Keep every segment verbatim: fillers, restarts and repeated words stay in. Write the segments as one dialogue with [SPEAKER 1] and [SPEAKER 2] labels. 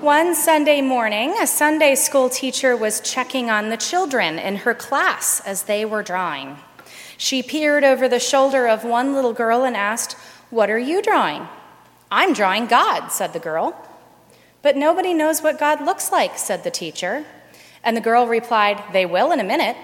[SPEAKER 1] One Sunday morning, a Sunday school teacher was checking on the children in her class as they were drawing. She peered over the shoulder of one little girl and asked, "What are you drawing?" "I'm drawing God," said the girl. "But nobody knows what God looks like," said the teacher. And the girl replied, "They will in a minute."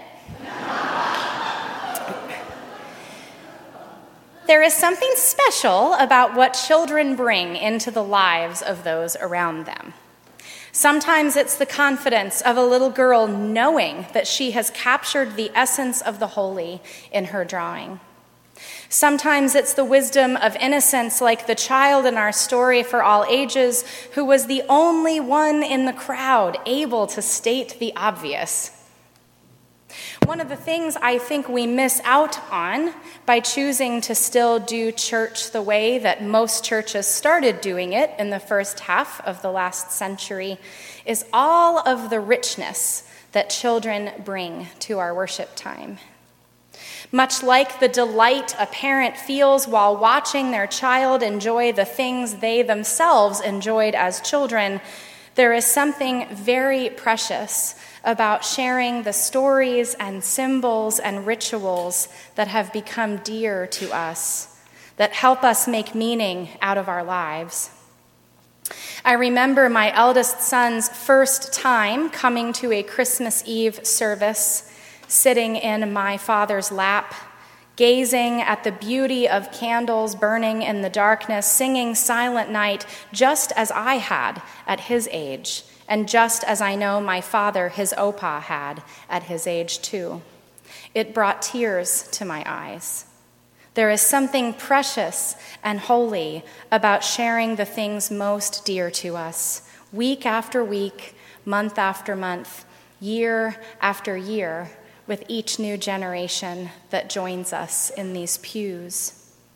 [SPEAKER 1] There is something special about what children bring into the lives of those around them. Sometimes it's the confidence of a little girl knowing that she has captured the essence of the holy in her drawing. Sometimes it's the wisdom of innocence, like the child in our story for all ages, who was the only one in the crowd able to state the obvious. One of the things I think we miss out on by choosing to still do church the way that most churches started doing it in the first half of the last century is all of the richness that children bring to our worship time. Much like the delight a parent feels while watching their child enjoy the things they themselves enjoyed as children, there is something very precious about sharing the stories and symbols and rituals that have become dear to us, that help us make meaning out of our lives. I remember my eldest son's first time coming to a Christmas Eve service, sitting in my father's lap, gazing at the beauty of candles burning in the darkness, singing Silent Night just as I had at his age, and just as I know my father, his opa, had at his age too. It brought tears to my eyes. There is something precious and holy about sharing the things most dear to us, week after week, month after month, year after year, with each new generation that joins us in these pews.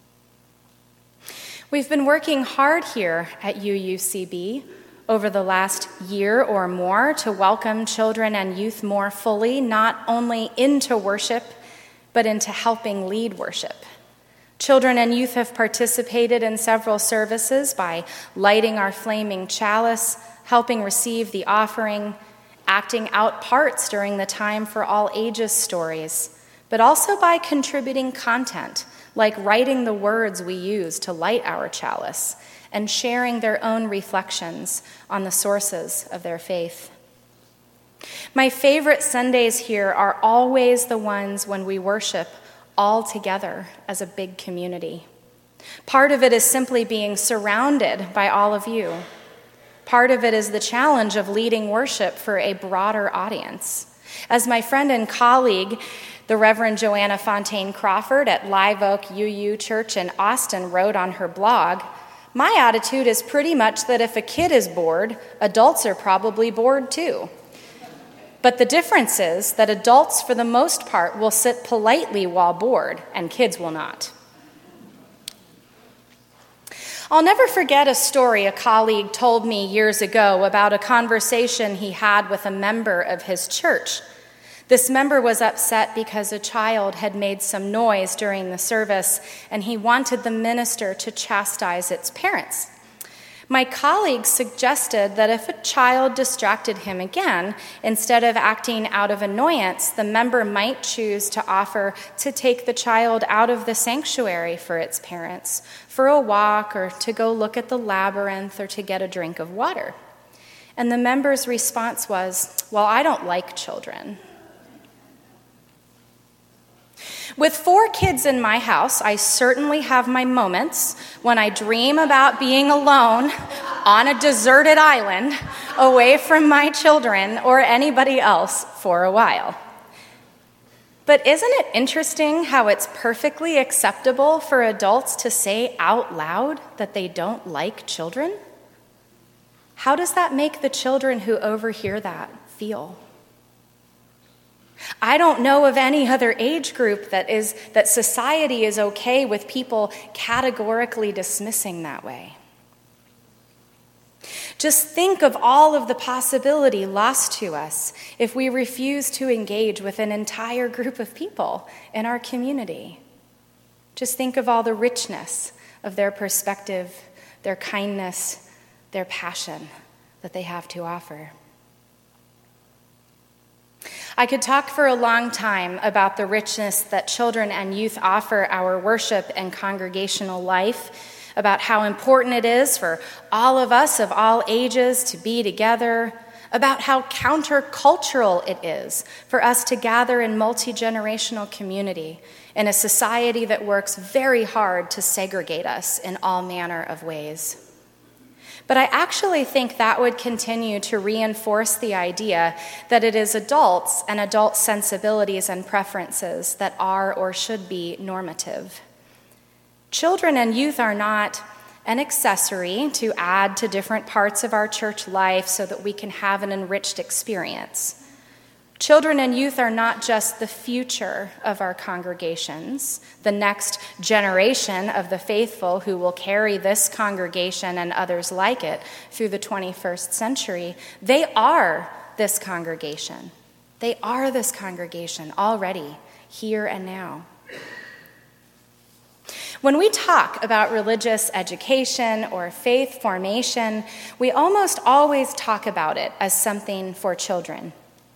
[SPEAKER 1] We've been working hard here at U U C B over the last year or more to welcome children and youth more fully, not only into worship, but into helping lead worship. Children and youth have participated in several services by lighting our flaming chalice, helping receive the offering, acting out parts during the Time for All Ages stories, but also by contributing content, like writing the words we use to light our chalice, and sharing their own reflections on the sources of their faith. My favorite Sundays here are always the ones when we worship all together as a big community. Part of it is simply being surrounded by all of you. Part of it is the challenge of leading worship for a broader audience. As my friend and colleague, the Reverend Joanna Fontaine Crawford at Live Oak U U Church in Austin wrote on her blog, "My attitude is pretty much that if a kid is bored, adults are probably bored too. But the difference is that adults, for the most part, will sit politely while bored, and kids will not." I'll never forget a story a colleague told me years ago about a conversation he had with a member of his church. This member was upset because a child had made some noise during the service, and he wanted the minister to chastise its parents. My colleague suggested that if a child distracted him again, instead of acting out of annoyance, the member might choose to offer to take the child out of the sanctuary for its parents, for a walk, or to go look at the labyrinth, or to get a drink of water. And the member's response was, "Well, I don't like children." With four kids in my house, I certainly have my moments when I dream about being alone on a deserted island, away from my children or anybody else for a while. But isn't it interesting how it's perfectly acceptable for adults to say out loud that they don't like children? How does that make the children who overhear that feel? I don't know of any other age group that is that society is okay with people categorically dismissing that way. Just think of all of the possibility lost to us if we refuse to engage with an entire group of people in our community. Just think of all the richness of their perspective, their kindness, their passion that they have to offer. I could talk for a long time about the richness that children and youth offer our worship and congregational life, about how important it is for all of us of all ages to be together, about how countercultural it is for us to gather in multi-generational community in a society that works very hard to segregate us in all manner of ways. But I actually think that would continue to reinforce the idea that it is adults and adult sensibilities and preferences that are or should be normative. Children and youth are not an accessory to add to different parts of our church life so that we can have an enriched experience. Children and youth are not just the future of our congregations, the next generation of the faithful who will carry this congregation and others like it through the twenty-first century. They are this congregation. They are this congregation already, here and now. When we talk about religious education or faith formation, we almost always talk about it as something for children.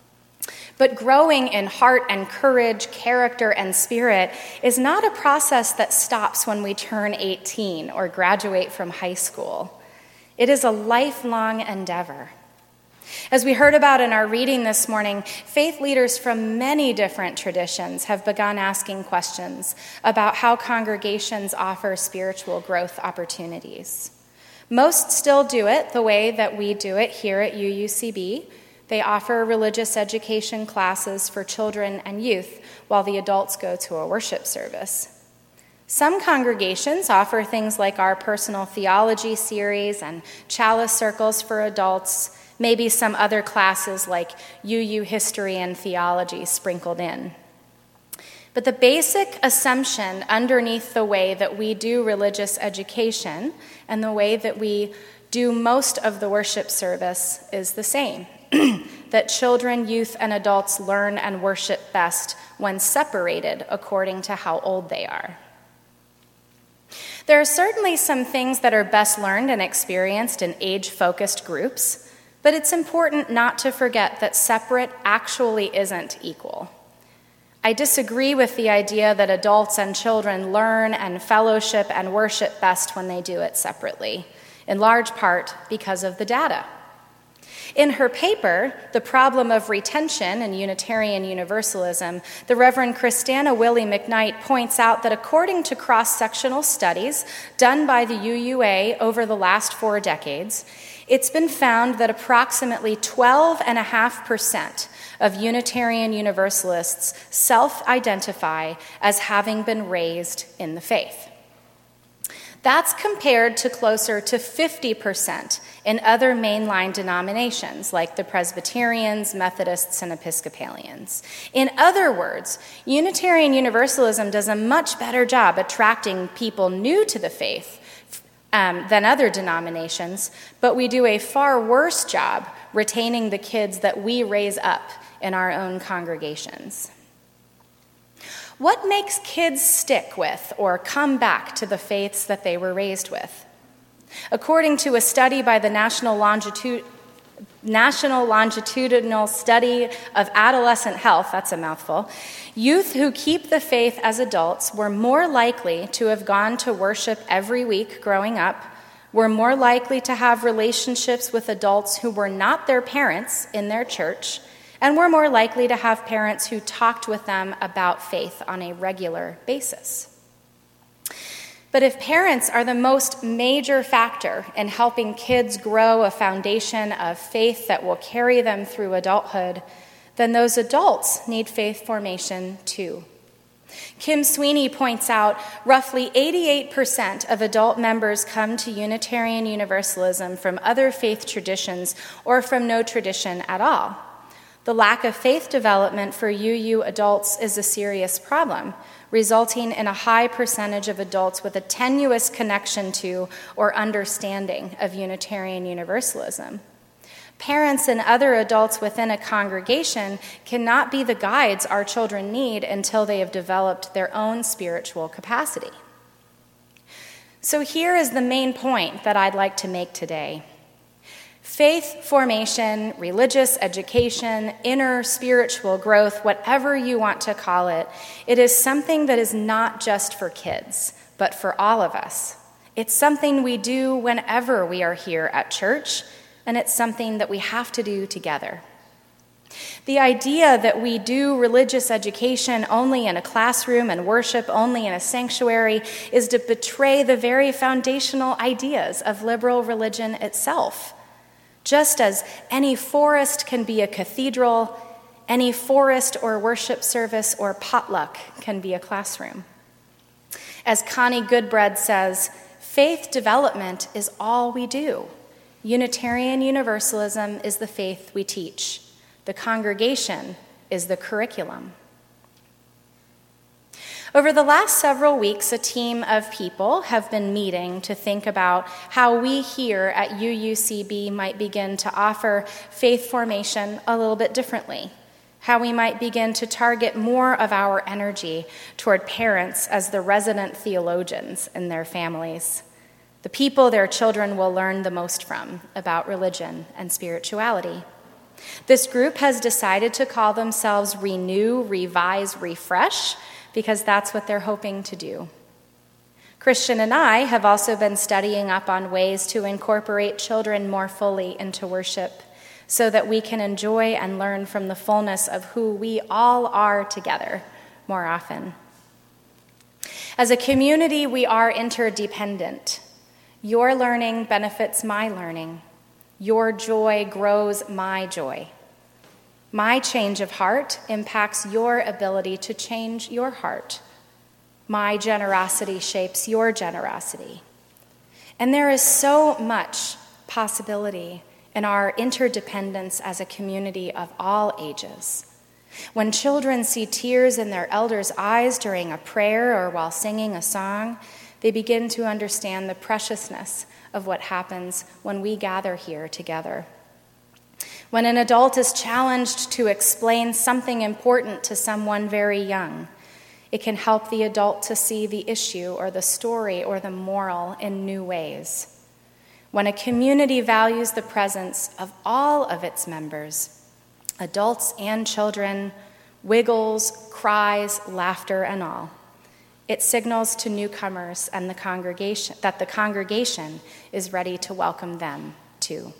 [SPEAKER 1] But growing in heart and courage, character and spirit is not a process that stops when we turn eighteen or graduate from high school. It is a lifelong endeavor. As we heard about in our reading this morning, faith leaders from many different traditions have begun asking questions about how congregations offer spiritual growth opportunities. Most still do it the way that we do it here at U U C B. They offer religious education classes for children and youth while the adults go to a worship service. Some congregations offer things like our personal theology series and chalice circles for adults, maybe some other classes like U U history and theology sprinkled in. But the basic assumption underneath the way that we do religious education and the way that we do most of the worship service is the same. That children, youth, and adults learn and worship best when separated according to how old they are. There are certainly some things that are best learned and experienced in age-focused groups, but it's important not to forget that separate actually isn't equal. I disagree with the idea that adults and children learn and fellowship and worship best when they do it separately, in large part because of the data. In her paper, The Problem of Retention in Unitarian Universalism, the Reverend Christana Willie McKnight points out that according to cross-sectional studies done by the U U A over the last four decades, it's been found that approximately twelve point five percent of Unitarian Universalists self-identify as having been raised in the faith. That's compared to closer to fifty percent in other mainline denominations like the Presbyterians, Methodists, and Episcopalians. In other words, Unitarian Universalism does a much better job attracting people new to the faith um, than other denominations, but we do a far worse job retaining the kids that we raise up in our own congregations. What makes kids stick with or come back to the faiths that they were raised with? According to a study by the National, Longitud- National Longitudinal Study of Adolescent Health, that's a mouthful, youth who keep the faith as adults were more likely to have gone to worship every week growing up, were more likely to have relationships with adults who were not their parents in their church, and were more likely to have parents who talked with them about faith on a regular basis. But if parents are the most major factor in helping kids grow a foundation of faith that will carry them through adulthood, then those adults need faith formation too. Kim Sweeney points out roughly eighty-eight percent of adult members come to Unitarian Universalism from other faith traditions or from no tradition at all. The lack of faith development for U U adults is a serious problem, resulting in a high percentage of adults with a tenuous connection to or understanding of Unitarian Universalism. Parents and other adults within a congregation cannot be the guides our children need until they have developed their own spiritual capacity. So here is the main point that I'd like to make today. Faith formation, religious education, inner spiritual growth, whatever you want to call it, it is something that is not just for kids, but for all of us. It's something we do whenever we are here at church, and it's something that we have to do together. The idea that we do religious education only in a classroom and worship only in a sanctuary is to betray the very foundational ideas of liberal religion itself. Just as any forest can be a cathedral, any forest or worship service or potluck can be a classroom. As Connie Goodbread says, faith development is all we do. Unitarian Universalism is the faith we teach. The congregation is the curriculum. Over the last several weeks, a team of people have been meeting to think about how we here at U U C B might begin to offer faith formation a little bit differently, how we might begin to target more of our energy toward parents as the resident theologians in their families, the people their children will learn the most from about religion and spirituality. This group has decided to call themselves Renew, Revise, Refresh, because that's what they're hoping to do. Christian and I have also been studying up on ways to incorporate children more fully into worship so that we can enjoy and learn from the fullness of who we all are together more often. As a community, we are interdependent. Your learning benefits my learning. Your joy grows my joy. My change of heart impacts your ability to change your heart. My generosity shapes your generosity. And there is so much possibility in our interdependence as a community of all ages. When children see tears in their elders' eyes during a prayer or while singing a song, they begin to understand the preciousness of what happens when we gather here together. When an adult is challenged to explain something important to someone very young, it can help the adult to see the issue or the story or the moral in new ways. When a community values the presence of all of its members, adults and children, wiggles, cries, laughter, and all, it signals to newcomers and the congregation that the congregation is ready to welcome them too.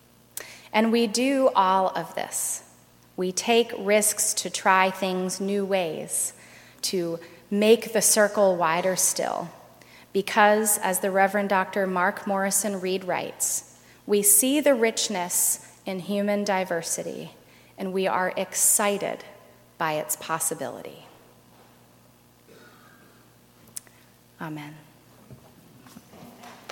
[SPEAKER 1] And we do all of this. We take risks to try things new ways, to make the circle wider still, because, as the Reverend Doctor Mark Morrison Reed writes, we see the richness in human diversity, and we are excited by its possibility. Amen.